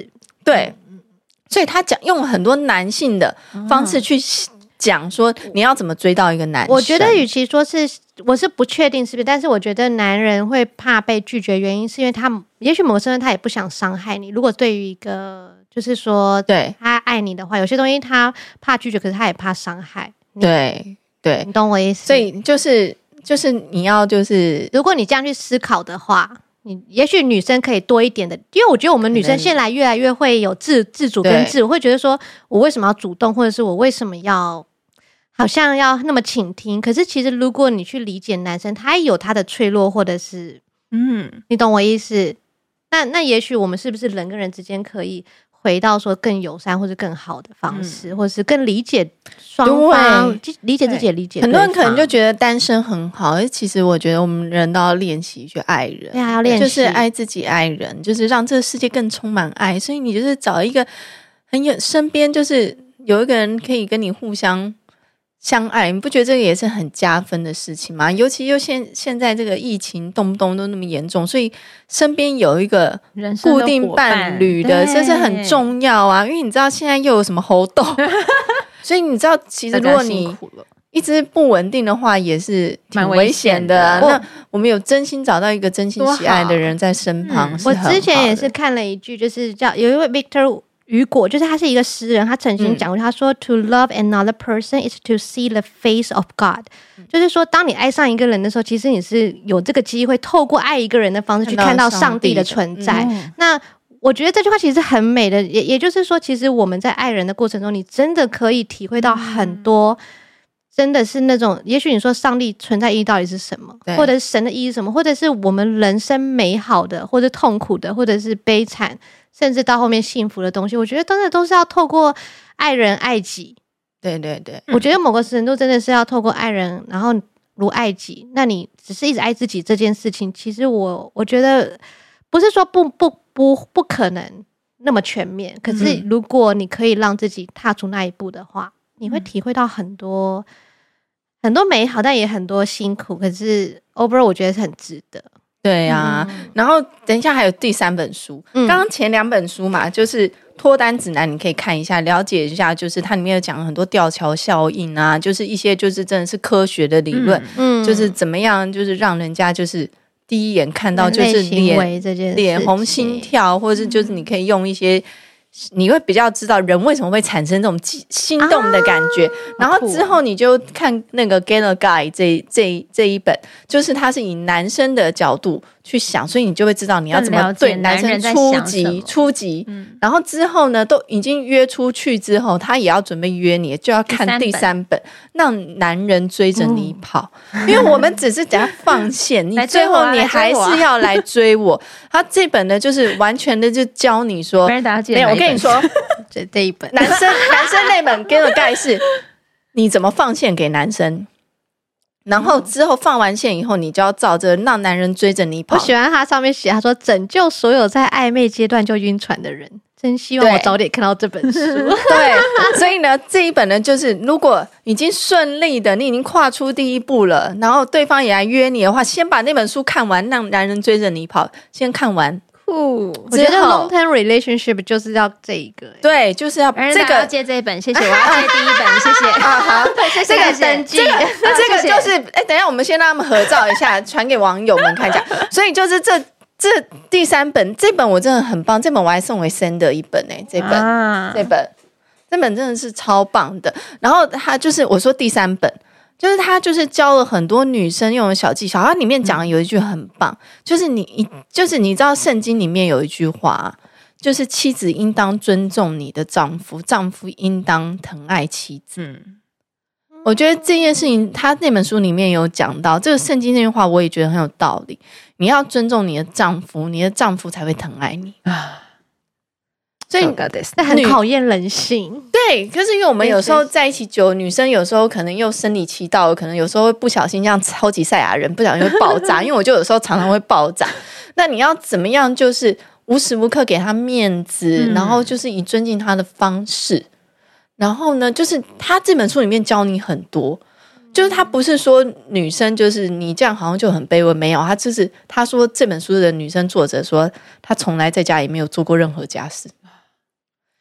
A: 对，所以他讲用很多男性的方式去讲说你要怎么追到一个男生。
C: 我觉得与其说是我是不确定是不是，但是我觉得男人会怕被拒绝，原因是因为他也许某个身份他也不想伤害你。如果对于一个就是说对他爱你的话，有些东西他怕拒绝，可是他也怕伤害你。
A: 对对，
C: 你懂我意思？
A: 所以就是就是你要就是
C: 如果你这样去思考的话，你也许女生可以多一点的，因为我觉得我们女生现在越来越会有自自主跟自我，会觉得说我为什么要主动，或者是我为什么要好像要那么倾听。可是其实如果你去理解男生，他有他的脆弱，或者是嗯，你懂我意思？那那也许我们是不是人跟人之间可以回到说更友善或者更好的方式，嗯、或者是更理解双方，理解自己也理解对方。
A: 很多人可能就觉得单身很好，其实我觉得我们人都要练习去爱人，
C: 对啊，要练习，
A: 就是爱自己、爱人，就是让这个世界更充满爱。所以你就是找一个很有身边就是有一个人可以跟你互相相爱，你不觉得这个也是很加分的事情吗？尤其又现现在这个疫情动不动都那么严重，所以身边有一个固定伴侣的，这是很重要啊。因为你知道现在又有什么猴痘，所以你知道其实如果你一直不稳定的话，也是挺危险的、啊。那我们有真心找到一个真心喜爱的人在身旁、嗯、是很好的。
C: 我之前也是看了一句，就是叫有一位 Victor雨果，就是他是一个诗人，他曾经讲过，他说、嗯、To love another person is to see the face of God、嗯、就是说当你爱上一个人的时候，其实你是有这个机会透过爱一个人的方式去看到上帝的存在、嗯、那我觉得这句话其实很美的，也也就是说其实我们在爱人的过程中，你真的可以体会到很多、嗯、真的是那种也许你说上帝存在意义到底是什么，或者是神的意义是什么，或者是我们人生美好的或者痛苦的或者是悲惨甚至到后面幸福的东西，我觉得真的都是要透过爱人爱己。
A: 对对对，
C: 我觉得某个程度真的是要透过爱人然后如爱己。那你只是一直爱自己这件事情，其实我我觉得不是说不不不不可能那么全面，可是如果你可以让自己踏出那一步的话、嗯、你会体会到很多很多美好，但也很多辛苦，可是 overall 我觉得是很值得。
A: 对啊、嗯、然后等一下还有第三本书、嗯、刚刚前两本书嘛，就是脱单指南，你可以看一下了解一下，就是它里面有讲很多吊桥效应啊，就是一些就是真的是科学的理论、嗯、就是怎么样就是让人家就是第一眼看到就是脸脸红心跳，或者是就是你可以用一些你会比较知道人为什么会产生这种心动的感觉、啊、然后之后你就看那个 Get a Guy 这, 这, 这一本，就是他是以男生的角度去想，所以你就会知道你要怎么对男生初级初级、嗯、然后之后呢都已经约出去之后，他也要准备约你，就要看第三本让男人追着你跑、嗯、因为我们只是等下放线你最后你还是要来追我。他这本呢就是完全的就教你说没有，我跟你说
C: 这这一本
A: 男生男生那本给我盖是你怎么放线给男生，然后之后放完线以后，你就要照着让男人追着你跑。
C: 我喜欢他上面写，他说拯救所有在暧昧阶段就晕船的人，真希望我早点看到这本书。
A: 对，所以呢这一本呢就是如果已经顺利的你已经跨出第一步了，然后对方也来约你的话，先把那本书看完，让男人追着你跑，先看完。
C: 酷，我觉得 long term relationship 就是要这一个、欸、
A: 对，就是要这个
B: 要借这一本，谢谢，我要借第一本，谢谢。
A: 好好，
C: 这个登记，这个
A: 这个就是哎、欸，等一下我们先让他们合照一下，传给网友们看一下。所以就是这这第三本，这本我真的很棒，这本我还送给 Sender 一本哎、欸，这本、啊、这本这本真的是超棒的。然后他就是我说第三本。就是他就是教了很多女生用的小技巧，他里面讲的有一句很棒、嗯、就是你就是你知道圣经里面有一句话，就是妻子应当尊重你的丈夫，丈夫应当疼爱妻子。嗯，我觉得这件事情他那本书里面有讲到，这个圣经那句话我也觉得很有道理，你要尊重你的丈夫，你的丈夫才会疼爱你啊。所以
C: 那很考验人性。
A: 对，可是因为我们有时候在一起久，女生有时候可能又生理期到了，可能有时候会不小心这样超级赛亚人不小心会爆炸因为我就有时候常常会爆炸那你要怎么样就是无时无刻给他面子、嗯、然后就是以尊敬他的方式，然后呢就是他这本书里面教你很多，就是他不是说女生就是你这样好像就很卑微，没有，他就是他说这本书的女生作者说她从来在家里没有做过任何家事，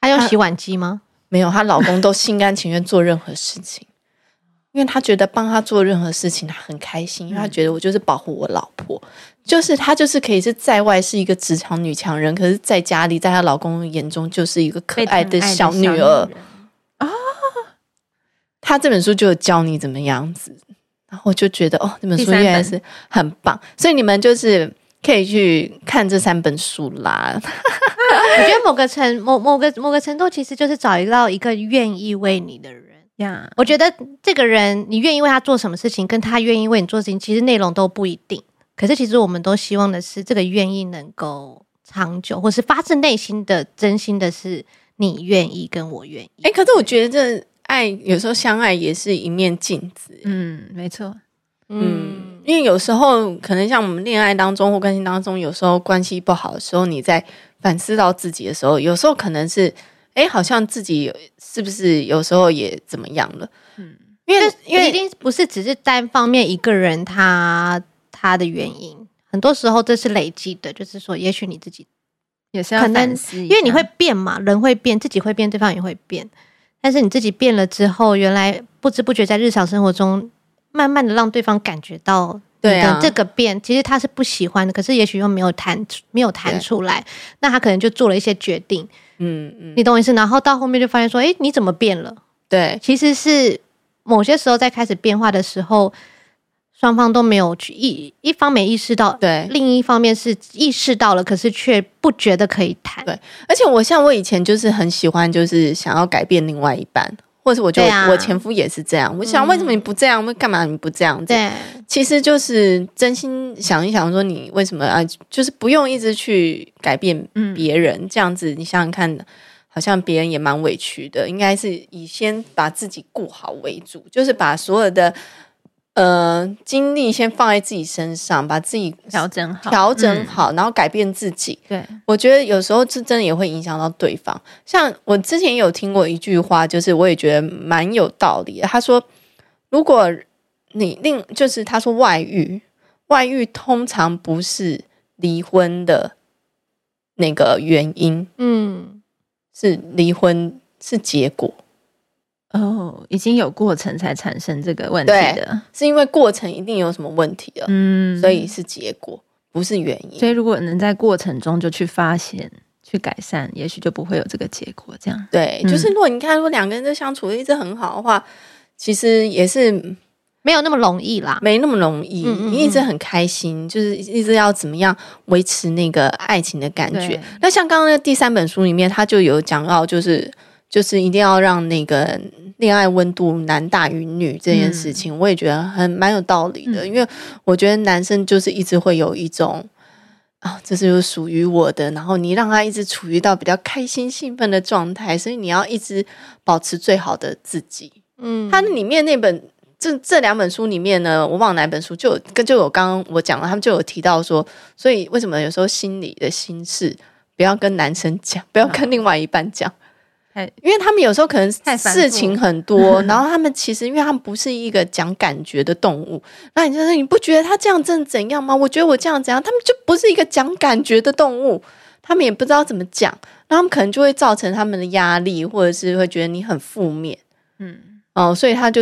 C: 她用洗碗机吗？
A: 没有，她老公都心甘情愿做任何事情，因为她觉得帮她做任何事情她很开心，因为她觉得我就是保护我老婆，就是她就是可以是在外是一个职场女强人，可是在家里在她老公眼中就是一个可爱的小女儿啊。她这本书就有教你怎么样子，然后我就觉得哦，这本书原来是很棒，所以你们就是可以去看这三本书啦。
C: 我觉得某个程某某个某个程度，其实就是找到一个愿意为你的人
B: 呀。Yeah.
C: 我觉得这个人，你愿意为他做什么事情，跟他愿意为你做事情，其实内容都不一定。可是其实我们都希望的是，这个愿意能够长久，或是发自内心的、真心的是你愿意跟我愿意。
A: 哎、欸，可是我觉得这爱有时候相爱也是一面镜子。
B: 嗯，没错。
A: 嗯，因为有时候可能像我们恋爱当中或关系当中，有时候关系不好的时候，你在反思到自己的时候，有时候可能是哎，好像自己是不是有时候也怎么样了？嗯，因为因为
C: 一定不是只是单方面一个人他他的原因，很多时候这是累积的，就是说，也许你自己
B: 也是要反思一下，
C: 因为你会变嘛，人会变，自己会变，对方也会变。但是你自己变了之后，原来不知不觉在日常生活中，慢慢的让对方感觉到你的这个变，其实他是不喜欢的，可是也许又没有谈没有谈出来，那他可能就做了一些决定。嗯嗯，你懂我意思？然后到后面就发现说，哎，你怎么变了？
A: 对，
C: 其实是某些时候在开始变化的时候，双方都没有去一一方没意识到，
A: 对，
C: 另一方面是意识到了，可是却不觉得可以谈。
A: 对，而且我像我以前就是很喜欢，就是想要改变另外一半，或者我觉得、啊、我前夫也是这样。我想为什么你不这样？为、嗯、干嘛你不这样子？
C: 对，
A: 其实就是真心想一想，说你为什么啊？就是不用一直去改变别人，嗯、这样子你想想看。好像别人也蛮委屈的，应该是以先把自己顾好为主，就是把所有的呃精力先放在自己身上，把自己
B: 调整好，
A: 调整好，嗯、然后改变自己。
B: 对，
A: 我觉得有时候这真的也会影响到对方。像我之前有听过一句话，就是我也觉得蛮有道理的。他说，如果你另就是他说外遇，外遇通常不是离婚的那个原因，嗯。是离婚是结果
B: 哦，已经有过程才产生这个问题的，
A: 是因为过程一定有什么问题了，嗯，所以是结果，不是原因。
B: 所以如果能在过程中就去发现、去改善，也许就不会有这个结果。这样
A: 对，嗯、就是如果你看，如果两个人都相处的一直很好的话，其实也是。
C: 没有那么容易啦，
A: 没那么容易。嗯嗯嗯你一直很开心，就是一直要怎么样维持那个爱情的感觉。那像刚刚那第三本书里面，他就有讲到，就是就是一定要让那个恋爱温度男大于女这件事情，嗯、我也觉得很蛮有道理的。嗯、因为我觉得男生就是一直会有一种啊，这是属于我的，然后你让他一直处于到比较开心兴奋的状态，所以你要一直保持最好的自己。嗯，他里面那本。这这两本书里面呢，我忘了哪本书，就有跟就有刚刚我讲了，他们就有提到说，所以为什么有时候心里的心事不要跟男生讲，不要跟另外一半讲，嗯、因为他们有时候可能事情很多，然后他们其实因为他们不是一个讲感觉的动物，那你就说你不觉得他这样真的怎样吗？我觉得我这样怎样，他们就不是一个讲感觉的动物，他们也不知道怎么讲，那他们可能就会造成他们的压力，或者是会觉得你很负面，嗯哦，所以他就是。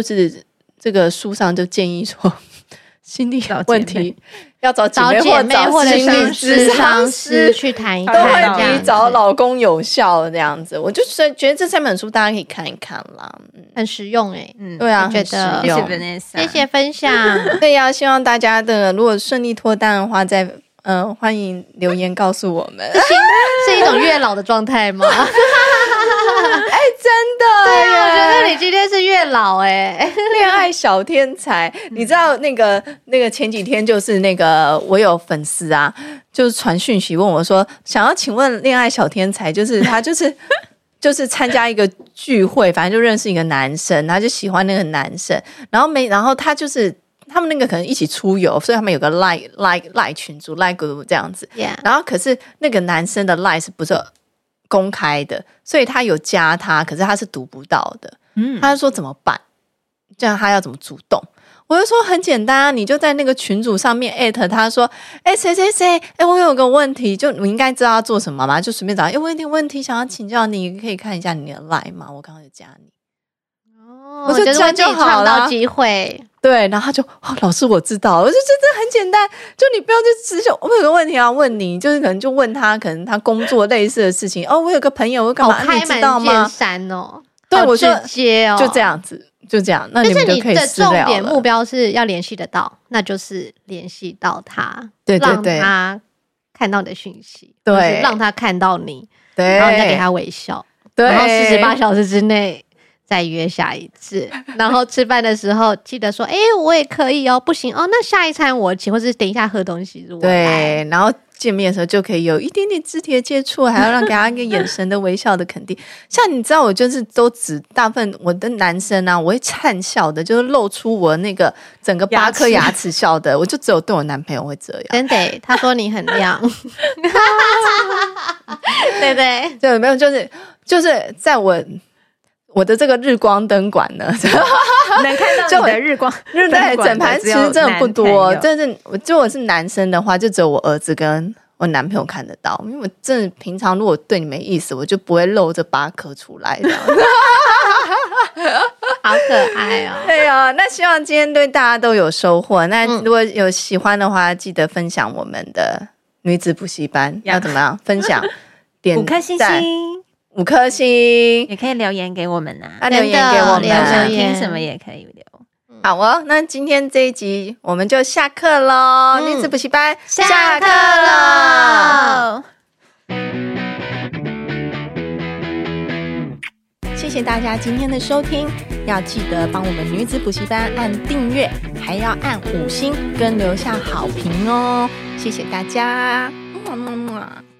A: 这个书上就建议说，心理问题要找姐妹或者心理咨商师去谈一谈，都会比找老公有效这样子。我就觉得这三本书大家可以看一看啦，
C: 嗯、很实用哎、欸，
A: 嗯，对啊，
C: 觉得
B: 谢谢 Vanessa，
C: 谢谢分享。
A: 对呀、啊，希望大家的如果顺利脱单的话，再嗯、呃、欢迎留言告诉我们。
C: 是一种月老的状态吗？
A: 哎，真的，
C: 对啊，我觉得你今天是月老哎、欸，
A: 恋爱小天才。你知道那个那个前几天就是那个我有粉丝啊，就是传讯息问我说，想要请问恋爱小天才，就是他就是就是参加一个聚会，反正就认识一个男生，他就喜欢那个男生，然后没，然后他就是他们那个可能一起出游，所以他们有个 line line line 群组 line group 这样子，
C: yeah.
A: 然后可是那个男生的 line 是不是公开的，所以他有加他，可是他是读不到的。嗯，他就说怎么办？这样他要怎么主动？我我就说很简单啊，你就在那个群组上面艾特他说，哎谁谁谁，哎我有个问题，就你应该知道要做什么嘛，就随便找，哎我有点问题想要请教你，可以看一下你的 line 吗？我刚刚就加你。
C: 哦，
A: 我就这样就好了，
C: 创造机会。
A: 对，然后他就哦，老师我知道，我就觉得很简单，就你不要就直接，我有个问题要问你，就是可能就问他，可能他工作类似的事情。哦，我有个朋友，我干嘛？
C: 好
A: 你知道吗？
C: 开门见山哦，
A: 对，我说
C: 直接哦，
A: 就这样子，就这样，那你们就可以私聊了。
C: 但是你的重点目标是要联系得到，那就是联系到他，
A: 对对对，
C: 让他看到你的讯息，
A: 对，
C: 让他看到你，
A: 对，
C: 然后你再给他微笑，
A: 对，
C: 然后四十八小时之内。再约下一次，然后吃饭的时候记得说，哎、欸，我也可以哦，不行哦，那下一餐我请，或是等一下喝东西，
A: 对，然后见面的时候就可以有一点点肢体的接触，还要让给他一个眼神的微笑的肯定。像你知道，我就是都只大部分我的男生啊，我会灿笑的，就是露出我那个整个八颗牙齿笑的，我就只有对我男朋友会这样。
C: 真的，他说你很亮，对对
A: 对，没有，就是就是在我。我的这个日光灯管呢，
B: 能看到你的日光
A: 日对整盘其实真的不多，但是我就我是男生的话，就只有我儿子跟我男朋友看得到，因为我真的平常如果对你没意思，我就不会露这八颗出来的。
C: 好可爱哦！
A: 对哦，那希望今天对大家都有收获。那如果有喜欢的话，记得分享我们的女子补习班，要怎么样分享？点
B: 五颗星星。
A: 五颗星，
B: 也可以留言给我们呐、
A: 啊，留言给我们，
B: 想听什么也可以留。
A: 好哦，那今天这一集我们就下课喽，女子补习班
C: 下课喽。
A: 谢谢大家今天的收听，要记得帮我们女子补习班按订阅，还要按五星跟留下好评哦，谢谢大家，么么么。